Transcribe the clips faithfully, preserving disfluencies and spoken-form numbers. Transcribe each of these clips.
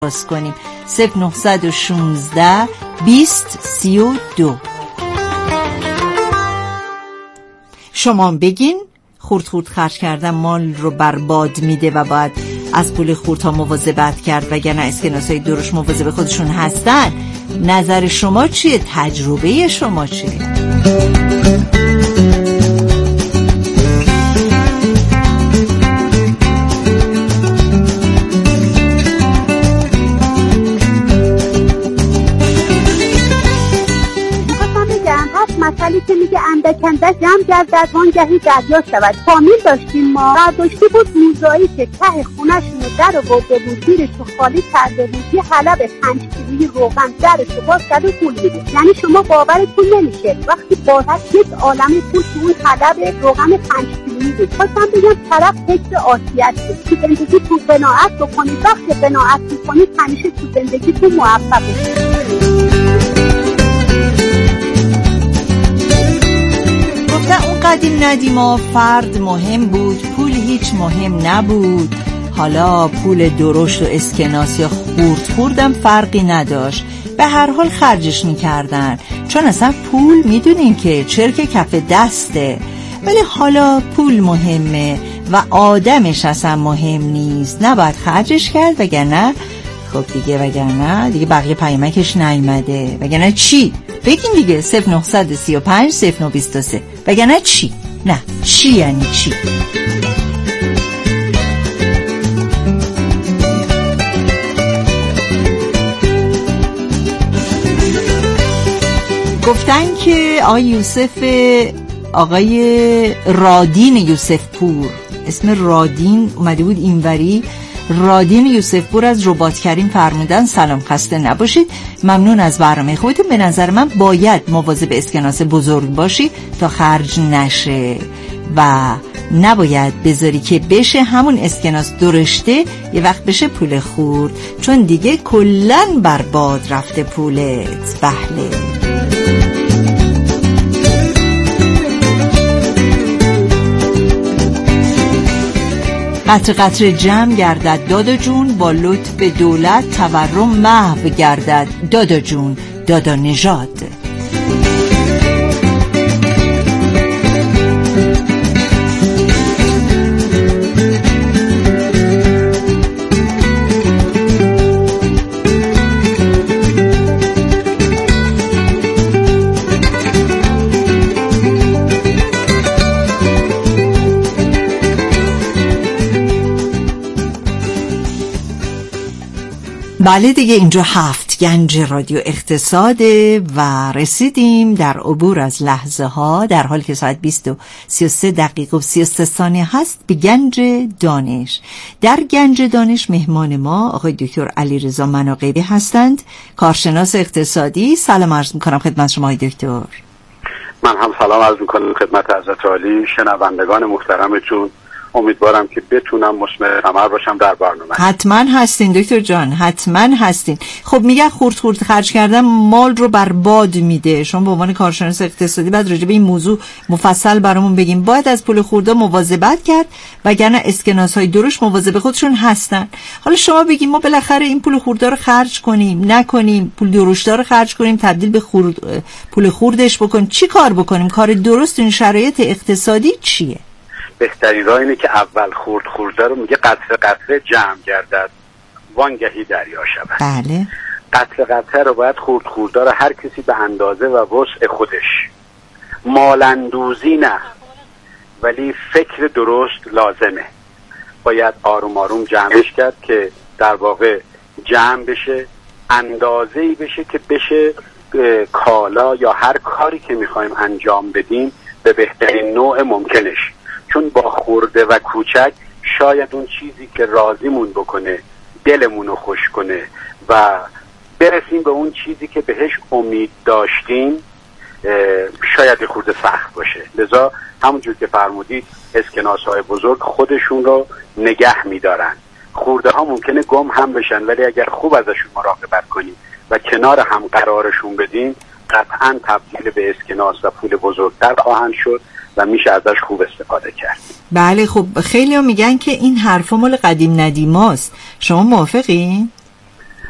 باز کنیم. صفر نه یک شش بیست سی و دو. شما بگین خورد خورد خرج کردن مال رو برباد میده و باید از پول خورد ها مواظبت کرد وگرنه اسکناس‌های درشت مواظب خودشون هستن. نظر شما چیه؟ تجربه شما چیه؟ مثلی که میگه اندک اندک جمع گردد وانگهی دریا شود. فامیل داشتیم ما، برداشتی بود موزایی که ته خونه‌شون رو در آورده بود، زیرشو خالی کرده بود، یه حلب پنج کیلویی روغن درشو باز کرد و پول میده. یعنی شما باورتون نمیشه وقتی بازش یک عالمه پول تو اون حلب روغن پنج کیلویی بود. خواستم بگم طرف فکر عافیت بود. تو زندگی تو قناعت بکنید، وقتی قناعت میکنید همیشه تو زندگی تو موفق بشید. اون قدیم ندیما فرد مهم بود، پول هیچ مهم نبود. حالا پول درشت و اسکناس یا خورد خوردم فرقی نداشت، به هر حال خرجش میکردن چون اصلا پول میدونین که چرک کف دسته. ولی حالا پول مهمه و آدمش اصلا مهم نیست، نباید خرجش کرد وگرنه خب دیگه وگرنه دیگه بقیه پیامکش نیومده. وگرنه چی؟ بگین دیگه. صفر نه سه پنج صفر نه دو سه. وگرنه چی؟ نه چی یعنی چی؟ گفتن که آقای یوسف آقای رادین یوسف پور، اسم رادین اومده بود اینوری، رادین یوسف پور از رباط کریم فرمودن سلام خسته نباشید، ممنون از برنامه خودتون. به نظر من باید مواظب اسکناس بزرگ باشی تا خرج نشه و نباید بذاری که بشه همون اسکناس درشته یه وقت بشه پول خورد، چون دیگه کلن برباد رفته پولت. بله قطر قطر جمع گردد دادا جون، با لطف دولت تورم محو گردد دادا جون دادا نژاد. بله دیگه اینجا هفت گنج رادیو اقتصاده و رسیدیم در عبور از لحظه ها، در حالی که ساعت بیست و سی و سه دقیقه و سی و سه ثانیه هست، به گنج دانش. در گنج دانش مهمان ما آقای دکتر علیرضا مناقبی هستند، کارشناس اقتصادی. سلام عرض میکنم خدمت شما آقای دکتر. من هم سلام عرض میکنم خدمت حضرت عالی، شنوندگان محترمتون. امیدوارم که بتونم مثمر ثمر باشم در برنامه. حتما هستین دکتر جان، حتما هستین. خب میگن خورد خورد خرج کردن مال رو برباد میده. شما به عنوان کارشناس اقتصادی بعد راجع به این موضوع مفصل برامون بگیم. باید از پول خوردا مواظبت کرد وگرنه اسکناس های درشت مواظب خودشون هستن. حالا شما بگیم ما بالاخره این پول خوردا رو خرج کنیم نکنیم، پول درشتا رو خرج کنیم تبدیل به خورد پول خوردش بکنیم، چی کار بکنیم؟ کار درست این شرایط اقتصادی چیه؟ بهترین راه اینه که اول خورد خورده رو میگه قطره قطره جمع گردد وانگهی دریا شود. بله. قطره قطره رو باید خورد خورده رو هر کسی به اندازه و وسع خودش، مالندوزی نه ولی فکر درست لازمه. باید آروم آروم جمعش کرد که در واقع جمع بشه، اندازه‌ای بشه که بشه کالا یا هر کاری که میخوایم انجام بدیم به بهترین نوع ممکنش. چون با خورده و کوچک شاید اون چیزی که راضیمون بکنه، دلمون رو خوش کنه و برسیم به اون چیزی که بهش امید داشتیم شاید خورده سخت باشه. لذا همونجور که فرمودید اسکناس های بزرگ خودشون رو نگه میدارن. خورده ها ممکنه گم هم بشن ولی اگر خوب ازشون مراقبت کنیم و کنار هم قرارشون بدیم قطعا تبدیل به اسکناس و پول بزرگتر خواهند شد و میشه ازش خوب استفاده کرد. بله خب خیلی ها میگن که این حرفا مال قدیم ندیماست، شما موافقین؟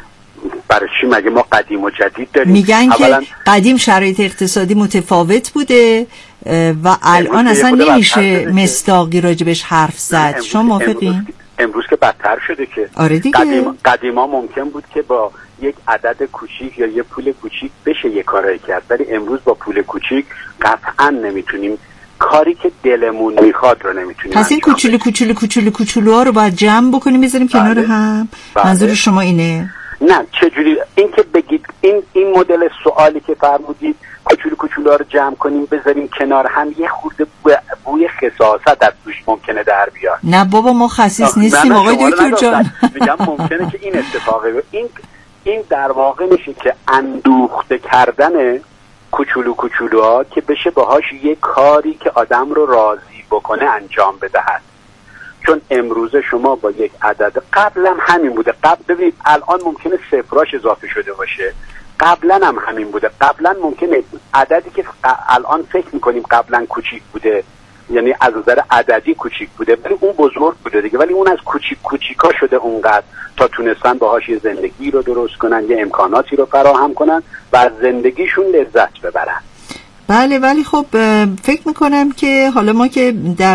برای چی؟ مگه ما قدیم و جدید داریم؟ میگن اولا که قدیم شرایط اقتصادی متفاوت بوده و الان اصلا نمیشه مصداقی راجبش حرف زد. شما موافقین؟ امروز, امروز که بدتر شده که آره دیگه. قدیم قدیما ممکن بود که با یک عدد کوچیک یا یه پول کوچیک بشه یه کارایی کرد، ولی امروز با پول کوچیک قطعا نمیتونیم کاری که دلمون میخواد رو نمیتونیم. پس این کوچولو کوچولو کوچولو کوچولوها رو باید جمع بکنیم بذاریم بله. کنار هم. بله. منظور شما اینه؟ نه چجوری این که بگید این این مدل سوالی که فرمودید کوچولو کوچولوها رو جمع کنیم بذاریم کنار هم یه خورده بوی, بوی خساست از توش ممکنه در بیاد. نه بابا ما خسیس نیستیم آقای دکتر جان. میگم ممکنه که این اتفاقی این این در واقع میشه که اندوخته کردن کوچولو کوچولوها که بشه باهاش یه کاری که آدم رو راضی بکنه انجام بدهد. چون امروزه شما با یک عدد قبلا همین بوده، قبل ببینید الان ممکنه صفراش اضافه شده باشه، قبلا هم همین بوده. قبلا ممکنه عددی که الان فکر میکنیم قبلا کوچیک بوده، یعنی از نظر عددی کوچیک بوده ولی اون بزرگ بوده دیگه، ولی اون از کوچیک کوچیکا شده اونقدر تا تونستن باهاش یه زندگی رو درست کنن، یه امکاناتی رو فراهم کنن و از زندگیشون لذت ببرن. بله ولی خب فکر میکنم که حالا ما که در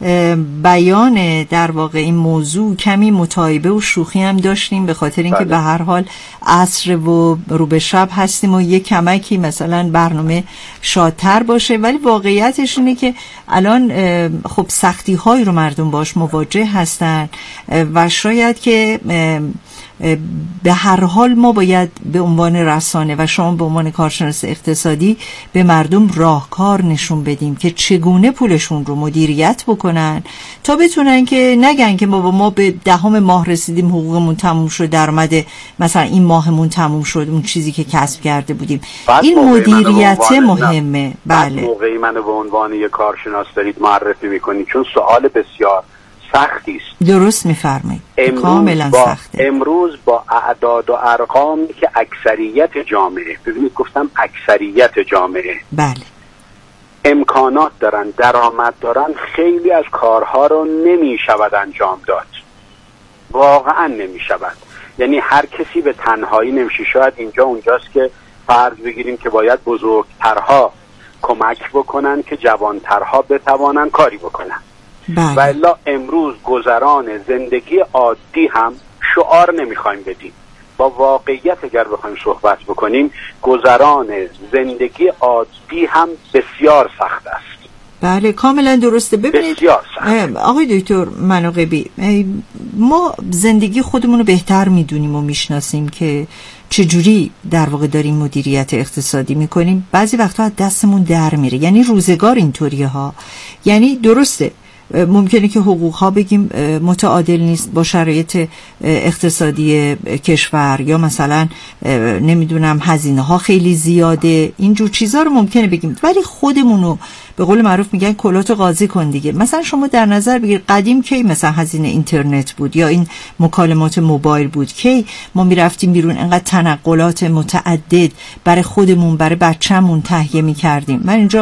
بیان در واقع این موضوع کمی متعایبه و شوخی هم داشتیم به خاطر اینکه به هر حال عصر و رو به شب هستیم و یه کمکی مثلا برنامه شادتر باشه، ولی واقعیتش اینه که الان خب سختی هایی رو مردم باش مواجه هستن و شاید که به هر حال ما باید به عنوان رسانه و شما به عنوان کارشناس اقتصادی به مردم راهکار نشون بدیم که چگونه پولشون رو مدیریت بکنن تا بتونن که نگن که ما با ما به دهم ماه رسیدیم حقوقمون تموم شد، درآمد مثلا این ماهمون تموم شد اون چیزی که کسب کرده بودیم. این مدیریت مهمه. بله موقعی منو به عنوان یک کارشناس دارید معرفی میکنید چون سوال بسیار سختی است. درست میفرمایید. کاملا سخته. امروز با اعداد و ارقامی که اکثریت جامعه، ببینید گفتم اکثریت جامعه بله امکانات دارن، درآمد دارن، خیلی از کارها رو نمیشود انجام داد، واقعا نمیشود. یعنی هر کسی به تنهایی نمیشه. شاید اینجا اونجاست که فرض بگیریم که باید بزرگترها کمک بکنن که جوانترها بتوانن کاری بکنن. بله. و الا امروز گذران زندگی عادی هم شعار نمیخوایم بدیم. با واقعیت اگر بخوایم صحبت بکنیم گذران زندگی عادی هم بسیار سخت است. بله کاملا درسته. ببینید آقای دکتر مناقبی، ما زندگی خودمون رو بهتر میدونیم و میشناسیم که چجوری در واقع داریم مدیریت اقتصادی میکنیم. بعضی وقتا از دستمون در میره، یعنی روزگار اینطوریه ها. یعنی درسته ممکنه که حقوق ها بگیم متعادل نیست با شرایط اقتصادی کشور، یا مثلا نمیدونم هزینه ها خیلی زیاده، اینجور چیزا رو ممکنه بگیم، ولی خودمونو به قول معروف میگن کلات قاضی کن دیگه. مثلا شما در نظر بگیر قدیم کی مثلا هزینه اینترنت بود یا این مکالمات موبایل بود، کی ما میرفتیم بیرون انقدر تنقلات متعدد برای خودمون برای بچه‌مون تهیه میکردیم. من اینجا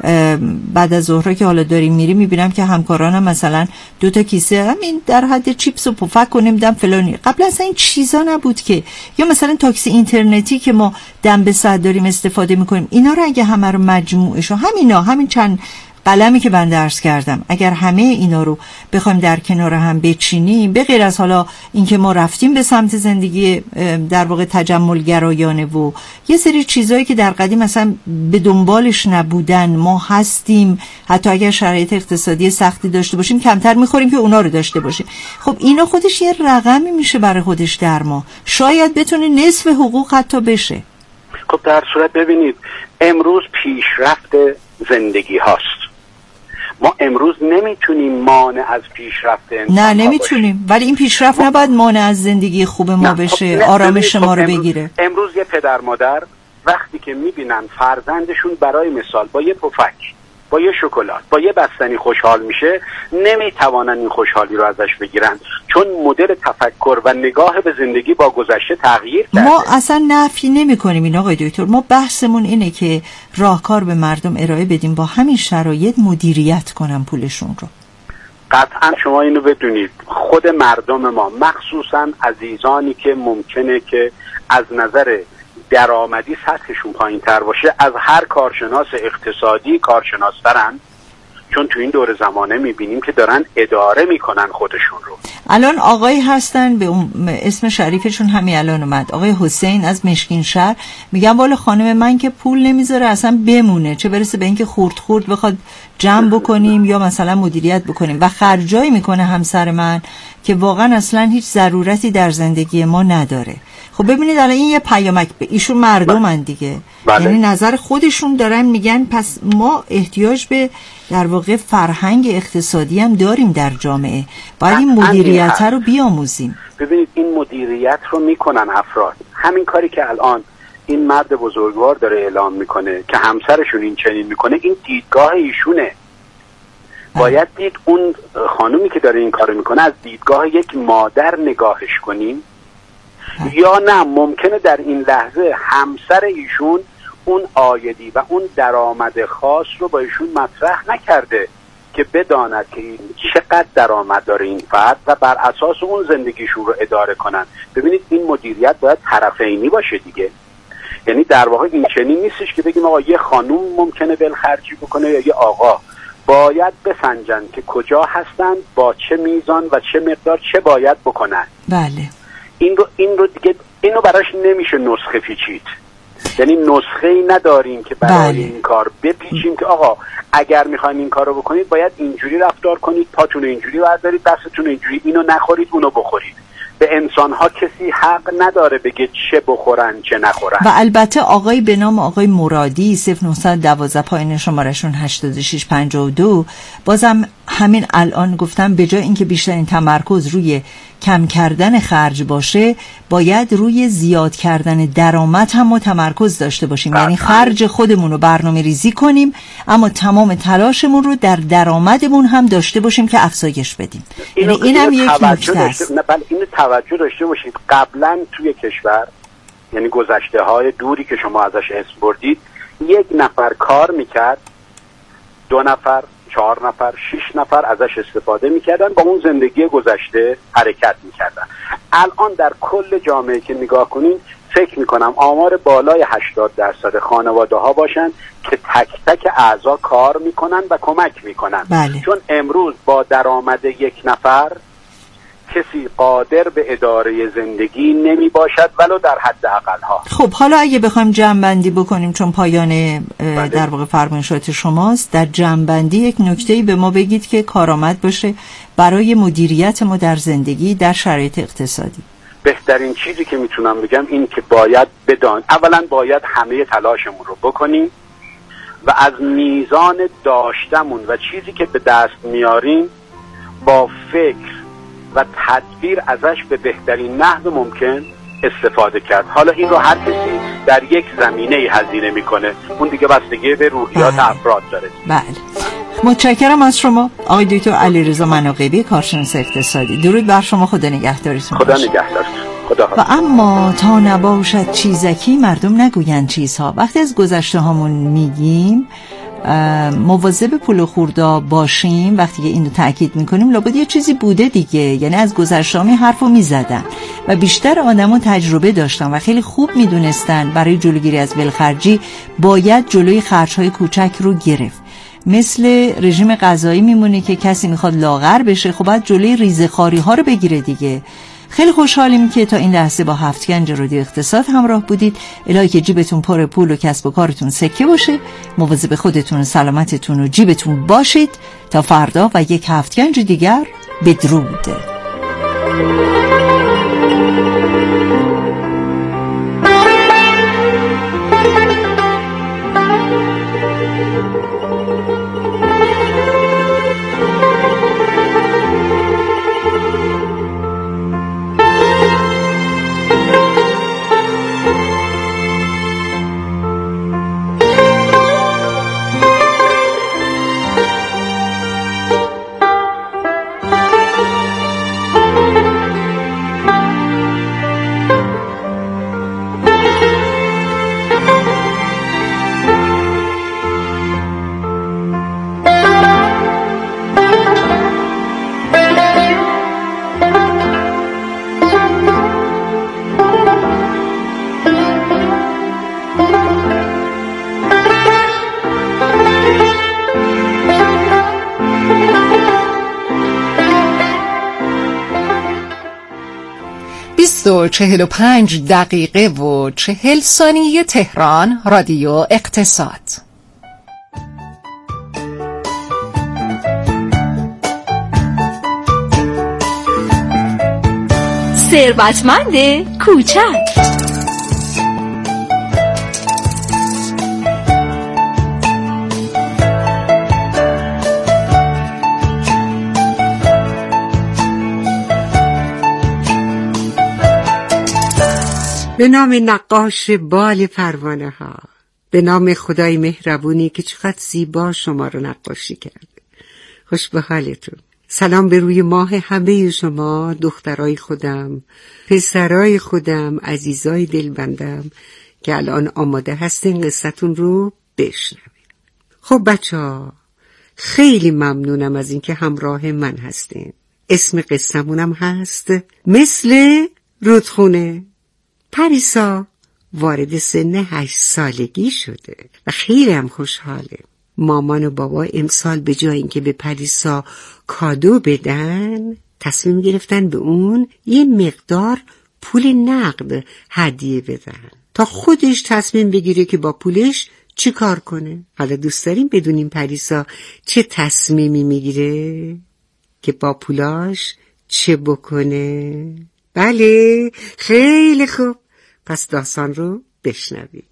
بعد از ظهر که حالا داریم میریم میبینم که همکارانم مثلا دو تا کیسه همین در حد چیپس و پفک و نمیدونم فلانی. قبل اصلا این چیزا نبود که. یا مثلا تاکسی اینترنتی که ما دم به ساعت داریم استفاده میکنیم، اینا رو اگه همه رو مجموعشو همینا همین چند قلمی که من درس کردم اگر همه اینا رو بخوایم در کنار هم بچینیم، به غیر از حالا اینکه ما رفتیم به سمت زندگی در واقع تجمل گرایانه و یه سری چیزایی که در قدیم مثلا به دنبالش نبودن ما هستیم، حتی اگر شرایط اقتصادی سختی داشته باشیم کمتر میخوریم که اونا رو داشته باشیم. خب اینا خودش یه رقمی میشه برای خودش در ما، شاید بتونه نصف حقوق حتی بشه. خب در صورت ببینید امروز پیشرفت زندگی هاست. ما امروز نمیتونیم مانع از پیشرفت انسان نه نمیتونیم باشیم. ولی این پیشرفت ما... نباید مانع از زندگی خوب ما بشه، خب آرامش ما رو امروز... بگیره. امروز یه پدر مادر وقتی که میبینن فرزندشون برای مثال با یه پفک، با یه شکلات، با یه بستنی خوشحال میشه، نمیتوانن این خوشحالی رو ازش بگیرن، چون مدل تفکر و نگاه به زندگی با گذشته تغییر کرده. ما اصلا نفی نمی کنیم این آقای دکتر، ما بحثمون اینه که راهکار به مردم ارائه بدیم با همین شرایط مدیریت کنن پولشون رو. قطعا شما اینو بدونید، خود مردم ما مخصوصا عزیزانی که ممکنه که از نظر درآمدی سطحشون پایین تر باشه از هر کارشناس اقتصادی کارشناسترن، چون تو این دور زمانه میبینیم که دارن اداره میکنن خودشون رو. الان آقای هستن به اسم شریفشون همین الان اومد، آقای حسین از مشکین شهر، میگم والا خانم من که پول نمیذاره اصلا بمونه، چه برسه به اینکه خورد خورد بخواد جمع بکنیم یا مثلا مدیریت بکنیم، و خرجایی میکنه همسر من که واقعا اصلا هیچ ضرورتی در زندگی ما نداره. خب ببینید الان این یه پیامک به ایشون مردمن دیگه، بله. یعنی نظر خودشون دارن میگن پس ما احتیاج به در واقع فرهنگ اقتصادی هم داریم در جامعه، باید این مدیریت رو بیاموزیم. ببینید این مدیریت رو میکنن افراد، همین کاری که الان این مرد بزرگوار داره اعلام میکنه که همسرشون این چنین میکنه، این دیدگاه ایشونه. باید دید اون خانومی که داره این کارو میکنه از دیدگاه یک مادر نگاهش کنیم، یا نه ممکنه در این لحظه همسر ایشون اون عایدی و اون درآمد خاص رو با ایشون مطرح نکرده که بداند که چقدر درآمد داره این فرد و بر اساس اون زندگیشون رو اداره کنن. ببینید این مدیریت باید طرفینی باشه دیگه، یعنی در واقع این چنین نیستش که بگیم آقا یه خانوم ممکنه بلخرجی بکنه یا یه آقا، باید بسنجن که کجا هستن، با چه میزان و چه مقدار چه باید بکنن. بله این رو این رو دیگه اینو براش نمیشه نسخه پیچید، یعنی نسخه ای نداریم که برای بله. این کار بپیچیم که آقا اگر میخواین این کار رو بکنید باید اینجوری رفتار کنید، پاتون اینجوری بردارید، دستتون اینجوری، اینو نخورید اونو بخورید. به انسان‌ها کسی حق نداره بگه چه بخورن چه نخورن. و البته آقای به نام آقای مرادی صفر نه یک دو پایین شمارشون هشتاد و شش پنجاه و دو بازم همین الان گفتم به جای اینکه بیشترین تمرکز روی کم کردن خرج باشه باید روی زیاد کردن درآمد هم ما تمرکز داشته باشیم، یعنی خرج خودمون رو برنامه ریزی کنیم اما تمام تلاشمون رو در درآمدمون هم داشته باشیم که افزایش بدیم. یعنی این هم یک نکته است. نه بله اینو توجه داشته باشید. قبلا توی کشور، یعنی گذشته های دوری که شما ازش اسم بردید، یک نفر کار میکرد، دو نفر، چهار نفر، شش نفر ازش استفاده میکردن، با اون زندگی گذشته حرکت میکردن. الان در کل جامعه که نگاه کنین فکر میکنم آمار بالای هشتاد درصد خانواده ها باشن که تک تک اعضا کار میکنن و کمک میکنن. بله. چون امروز با درآمد یک نفر کسی قادر به اداره زندگی نمی باشد ولو در حد اقل ها. خب حالا اگه بخوایم جمع‌بندی بکنیم، چون پایان در واقع فرمایشات شماست، در جمع‌بندی یک نکته‌ای به ما بگید که کارآمد باشه برای مدیریت ما در زندگی در شرایط اقتصادی. بهترین چیزی که میتونم بگم این که باید بدان اولا باید همه تلاشمون رو بکنیم و از میزان داشتمون و چیزی که به دست میاریم با فکر و تدبیر ازش به بهترین نحو ممکن استفاده کرد. حالا این رو هر کسی در یک زمینه هزینه میکنه، اون دیگه بستگی به روحیات بله. افراد داره. بله متشکرم از شما آقای دکتر علیرضا مناقبی، کارشناس اقتصادی. درود بر شما، خدا نگهدارتون. خدا نگهدارتون. خدا و اما تا نباشد چیزکی مردم نگویند چیزها. وقتی از گذشته هامون میگیم مواظب پول و خوردا باشیم، وقتی که اینو تأکید میکنیم لابد یه چیزی بوده دیگه، یعنی از گذشته هامی حرفو میزدن و بیشتر آدمو تجربه داشتن و خیلی خوب میدونستن برای جلوگیری از ولخرجی باید جلوی خرج‌های کوچک رو گرفت. مثل رژیم غذایی میمونه که کسی میخواد لاغر بشه، خب باید جلوی ریزه‌خواری ها رو بگیره دیگه. خیلی خوشحالیم که تا این لحظه با هفتگنج رادیو اقتصاد همراه بودید. الهی که جیبتون پر پول و کسب و کارتون سکه باشه. مواظب خودتون و سلامتتون و جیبتون باشید. تا فردا و یک هفتگنج دیگر، بدرود. بیست و چهل و پنج دقیقه و چهل ثانیه تهران. رادیو اقتصاد. ثروتمند کوچک. به نام نقاش بال پروانه ها، به نام خدای مهربونی که چقدر زیبا شما رو نقاشی کرده. خوش به حالتون. سلام به روی ماه همه شما، دخترای خودم، پسرای خودم، عزیزای دلبندم که الان آماده هستین قصتون رو بشنوین. خب بچه ها، خیلی ممنونم از اینکه همراه من هستین. اسم قصمونم هست مثل رودخونه. پریسا وارد سن هشت سالگی شده و خیلی هم خوشحاله. مامان و بابا امسال به جای اینکه به پریسا کادو بدن، تصمیم گرفتن به اون یه مقدار پول نقد هدیه بدن تا خودش تصمیم بگیره که با پولش چی کار کنه. حالا دوست داریم بدونیم پریسا چه تصمیمی میگیره که با پولاش چه بکنه. بله، خیلی خوب. پس داستان رو بشنوید.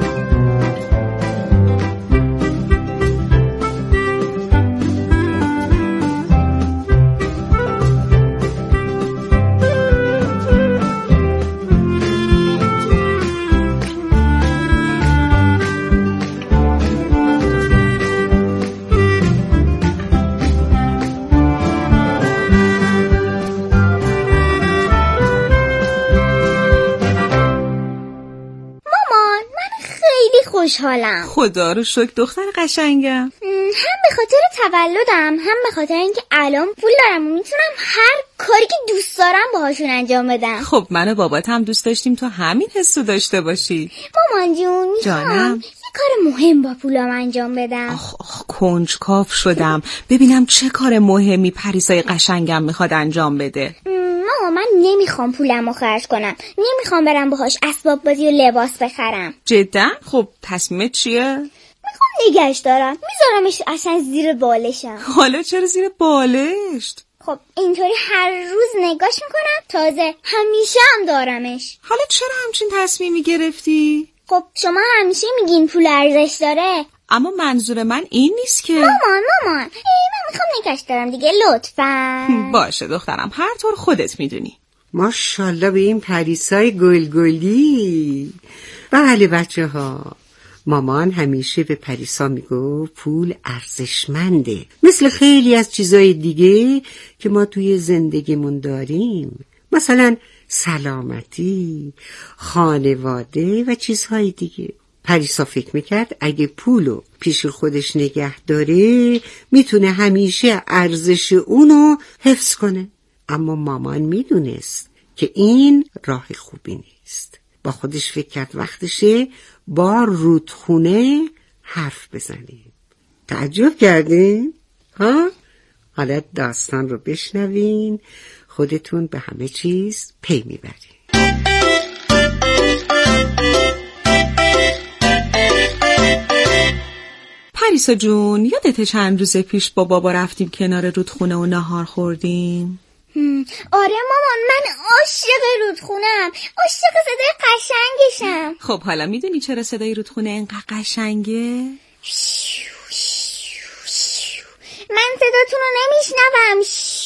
خوشحالم. خدا رو شکر دختر قشنگم. هم به خاطر تولدم، هم به خاطر اینکه الان پول دارم و میتونم هر کاری که دوست دارم باهاشون انجام بدم. خب من و بابات هم دوست داشتیم تو همین حسو داشته باشی. مامان جون، جانم، یه کار مهم با پولام انجام بدم. آخ آخ کنجکاو شدم ببینم چه کار مهمی پریسای قشنگم میخواد انجام بده. ماما من نمیخوام پولمو خرج کنم، نمیخوام برم باهاش اسباب بازی و لباس بخرم. جدا؟ خب تصمیمت چیه؟ میخوام نگهش دارم، میذارمش اصلا زیر بالشم. حالا چرا زیر بالشت؟ خب اینطوری هر روز نگاش میکنم، تازه همیشه هم دارمش. حالا چرا همچین تصمیمی گرفتی؟ خب شما همیشه میگین پول ارزش داره، اما منظور من این نیست که. مامان مامان ای من میخوام نگاش دارم دیگه، لطفاً. باشه دخترم، هر طور خودت میدونی. ماشاءالله به این پریسای گل گلی. بله بچه ها، مامان همیشه به پریسا میگو پول ارزشمنده، مثل خیلی از چیزای دیگه که ما توی زندگیمون داریم، مثلا سلامتی، خانواده و چیزهای دیگه. پریسا فکر میکرد اگه پولو پیش خودش نگه داره میتونه همیشه ارزش اونو حفظ کنه. اما مامان میدونست که این راه خوبی نیست. با خودش فکر کرد وقتشه با رودخونه حرف بزنیم. تعجب کردین؟ ها؟ حالا داستان رو بشنوین، خودتون به همه چیز پی میبرین. پریسا جون، یادت چند روز پیش با بابا رفتیم کنار رودخونه و نهار خوردیم؟ آره مامان، من عاشق رودخونم، عاشق صدای قشنگشم. خب حالا میدونی چرا صدای رودخونه اینقدر قشنگه؟ من صداتون رو نمیشنوم.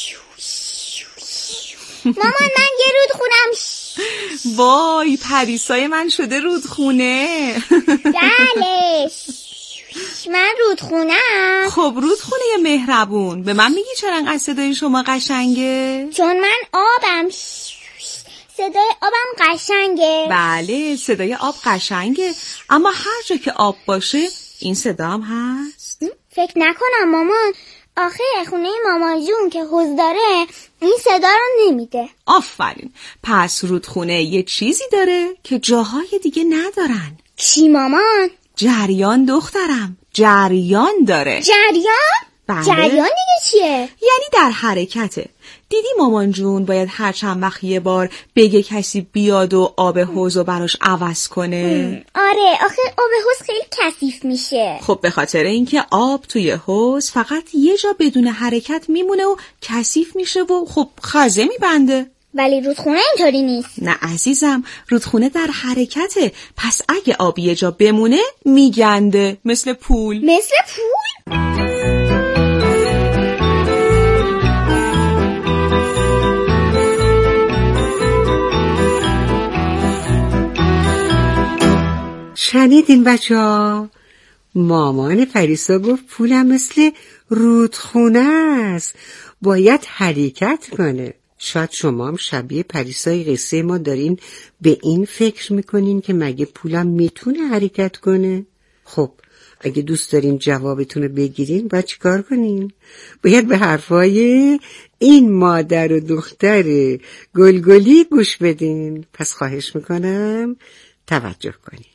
مامان من یه رودخونم. وای پریسای من شده رودخونه. بله من رودخونم. خب رودخونه مهربون، به من میگی چرا انقدر صدای شما قشنگه؟ چون من آبم، صدای آبم قشنگه. بله صدای آب قشنگه، اما هر جا که آب باشه این صدا هم هست. فکر نکنم مامان، آخه خونه مامان جون که حوض داره این صدا رو نمیده. آفرین، پس رودخونه یه چیزی داره که جاهای دیگه ندارن. چی مامان؟ جریان دخترم، جریان داره. جریان؟ بله. جریان دیگه چیه؟ یعنی در حرکته. دیدی مامان جون باید هر چند وقت یه بار بگه کسی بیاد و آب حوض رو براش عوض کنه؟ آره، آخه آب حوض خیلی کثیف میشه. خب به خاطر اینکه آب توی حوض فقط یه جا بدون حرکت میمونه و کثیف میشه و خب خزه میبنده. ولی رودخونه اینطوری نیست. نه عزیزم، رودخونه در حرکته، پس اگه آب یه جا بمونه میگنده، مثل پول. مثل پول؟ شنیدین بچه ها؟ مامان پریسا گفت پولم مثل رودخونه است، باید حرکت کنه. شاید شما هم شبیه پریسای قصه ما دارین به این فکر میکنین که مگه پولم میتونه حرکت کنه؟ خب اگه دوست دارین جوابتون رو بگیرین باید چی کار کنین؟ باید به حرفای این مادر و دختر گلگلی گوش بدین. پس خواهش میکنم توجه کنین.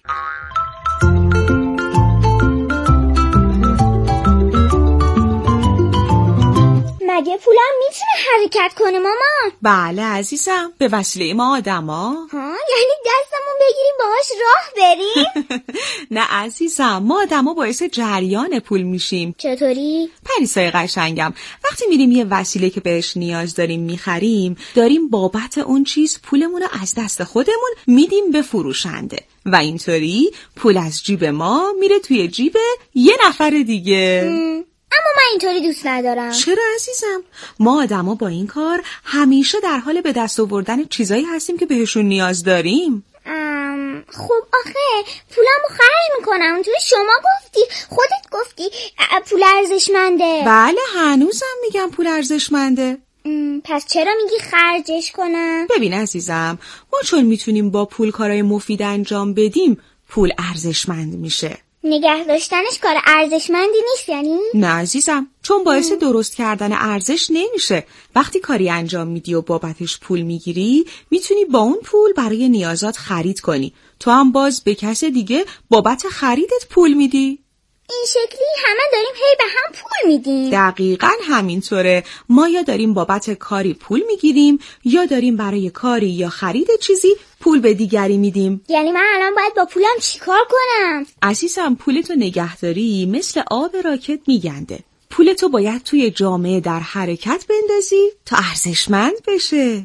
مگه پولم میتونه حرکت کنه مامان؟ بله عزیزم، به وسیله ما آدما. ها، یعنی دستمون بگیریم باهاش راه بریم؟ نه عزیزم، ما آدما باعث جریان پول میشیم. چطوری؟ پریسای قشنگم، وقتی میریم یه وسیله که بهش نیاز داریم میخریم، داریم بابت اون چیز پولمون رو از دست خودمون میدیم به فروشنده و اینطوری پول از جیب ما میره توی جیب یه نفر دیگه. م. اما من اینطوری دوست ندارم. چرا عزیزم؟ ما آدما با این کار همیشه در حال به دست آوردن چیزایی هستیم که بهشون نیاز داریم. ام خب آخه پولمو خرج میکنم. تو شما گفتی، خودت گفتی پول ارزشمنده. بله هنوزم میگم پول ارزشمنده. پس چرا میگی خرجش کنم؟ ببین عزیزم، ما چون میتونیم با پول کارهای مفید انجام بدیم پول ارزشمند میشه. نگه داشتنش کار ارزشمندی نیست یعنی؟ نه عزیزم، چون باعث درست کردن ارزش نمیشه. وقتی کاری انجام میدی و بابتش پول میگیری، میتونی با اون پول برای نیازات خرید کنی. تو هم باز به کس دیگه بابت خریدت پول میدی. این شکلی همه داریم هی به هم پول میدیم. دقیقاً همینطوره. ما یا داریم بابت کاری پول میگیریم یا داریم برای کاری یا خرید چیزی پول به دیگری میدیم. یعنی من الان باید با پولم چیکار کنم؟ عزیزم، پولتو نگهداری مثل آب راکت میگنده. پولتو باید توی جامعه در حرکت بندازی تا ارزشمند بشه.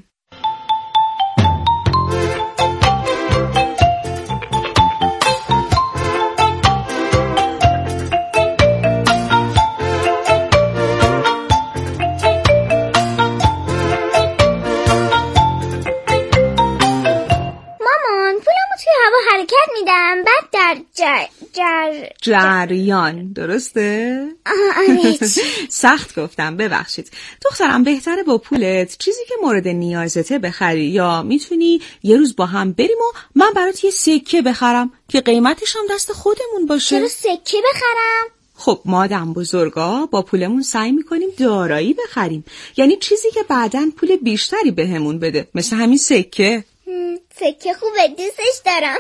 حرکت میدم بعد در جر جر جریان. درسته؟ آره. سخت گفتم، ببخشید دخترم. بهتره با پولت چیزی که مورد نیازته بخری، یا میتونی یه روز با هم بریم و من برات یه سکه بخرم که قیمتش هم دست خودمون باشه. چرا سکه بخرم؟ خب ما آدم بزرگا با پولمون سعی میکنیم دارایی بخریم، یعنی چیزی که بعداً پول بیشتری بهمون بده، مثل همین سکه. سکه خوبه، دوستش دارم.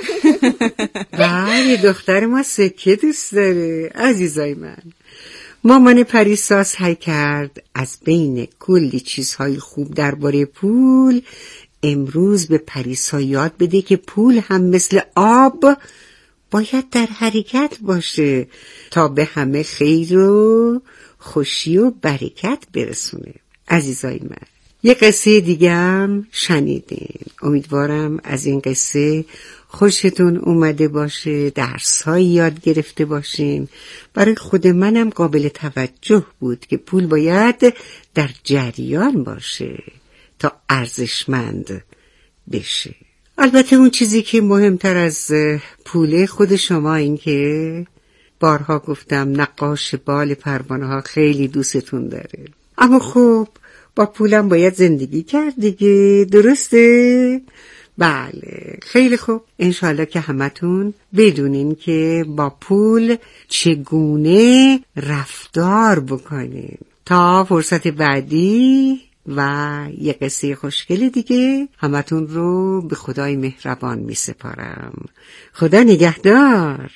بله دختر ما سکه دوست داره. عزیزای من، مامان پریسا سعی کرد از بین کلی چیزهای خوب درباره پول امروز به پریسا یاد بده که پول هم مثل آب باید در حرکت باشه تا به همه خیر و خوشی و برکت برسونه. عزیزای من، یه قصه دیگه هم شنیدین. امیدوارم از این قصه خوشتون اومده باشه، درس‌هایی یاد گرفته باشین. برای خود منم قابل توجه بود که پول باید در جریان باشه تا ارزشمند بشه. البته اون چیزی که مهمتر از پول خود شما این که بارها گفتم نقاش بال پروانه ها خیلی دوستتون داره. اما خب با پولم باید زندگی کرد دیگه، درسته؟ بله خیلی خوب. انشالله که همتون بدونین که با پول چگونه رفتار بکنین. تا فرصت بعدی و یه قصه خوشگل دیگه همتون رو به خدای مهربان می سپارم. خدا نگهدار.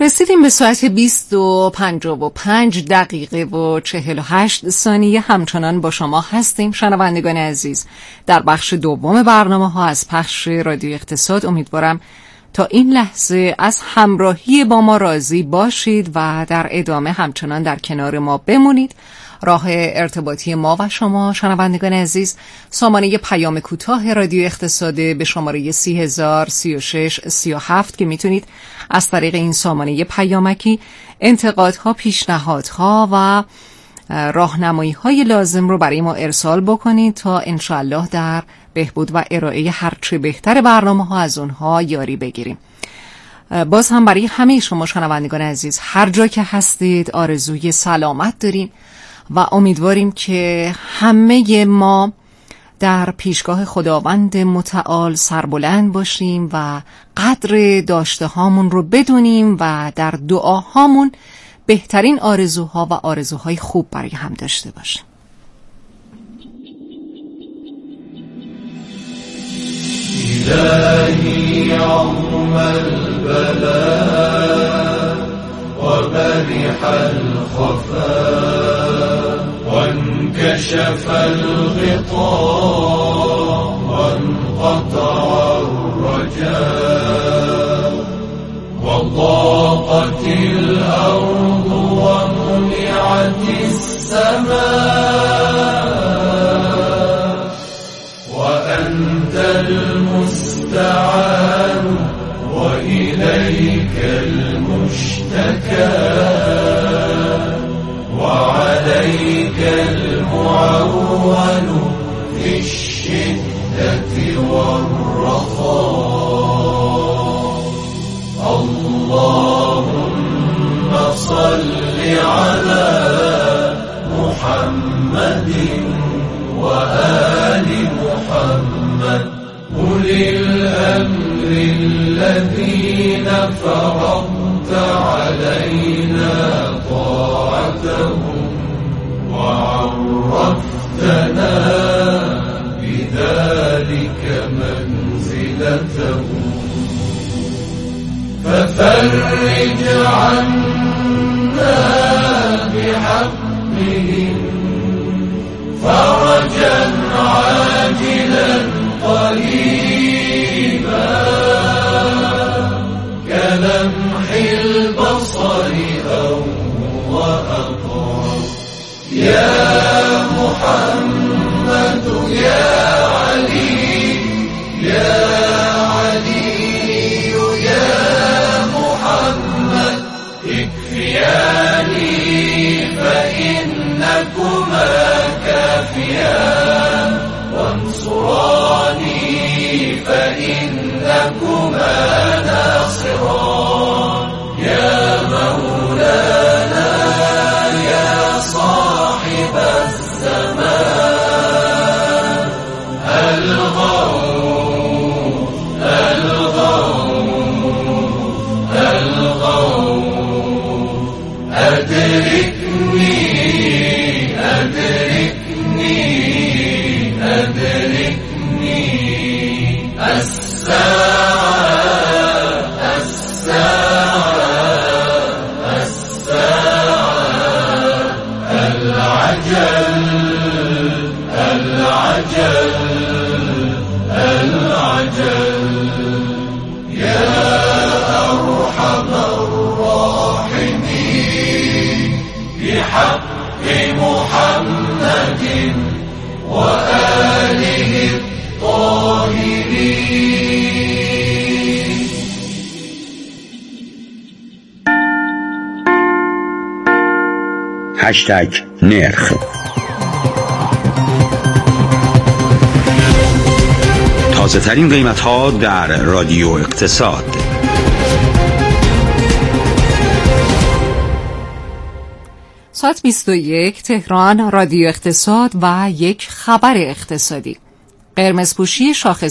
رسیدیم به ساعت بیست و پنجاه و پنج دقیقه و چهل و هشت ثانیه. همچنان با شما هستیم شنوندگان عزیز در بخش دوم برنامه ها از پخش رادیو اقتصاد. امیدوارم تا این لحظه از همراهی با ما راضی باشید و در ادامه همچنان در کنار ما بمونید. راه ارتباطی ما و شما شنوندگان عزیز سامانه پیام کوتاه رادیو اقتصاد به شماره سی هزار سی و شش سی و هفت که میتونید از طریق این سامانه پیامکی انتقادها، پیشنهادها و راهنمایی‌های لازم رو برای ما ارسال بکنید تا انشالله در بهبود و ارائه هرچه بهتر برنامه‌ها از اونها یاری بگیریم. باز هم برای همه شما شنوندگان عزیز هر جا که هستید آرزوی سلامت داریم و امیدواریم که همه ما در پیشگاه خداوند متعال سربلند باشیم و قدر داشته هامون رو بدونیم و در دعاهامون بهترین آرزوها و آرزوهای خوب برای هم داشته باشیم. إلهي يوم البلاء وبرح الخفاء وانكشف الغطاء وانقطع الرجاء وضاقت الأرض ومنعت السماء وأنت المستعان وإليك المشتكى وعليك المعول في الشدة والرخاء. اللهم صل على محمد وآل محمد أولي الأمر الذين فرضت علينا طاعتهم وعرفتنا بذلك منزلتهم ففرج عنا بحقهم فرجا عاجلا قريبا كلمح البصر أو وأقرب. يا محمد يا علي يا علي يا محمد اكفياني فإنكما كافيان وانصراني فإنكما ناصران. يا مولانا يا صاحب الزمان الغوث الغوث الغوث أدركني أدركني أدركني الساعة الساعة الساعة العجل العجل العجل. يا أرحم الراحمين بحق محمد وآله الطاهرين. هشتگ نرخ. تازه ترین قیمت ها در رادیو اقتصاد. ساعت بیست و یک تهران، رادیو اقتصاد و یک خبر اقتصادی. قرمزپوشی شاخص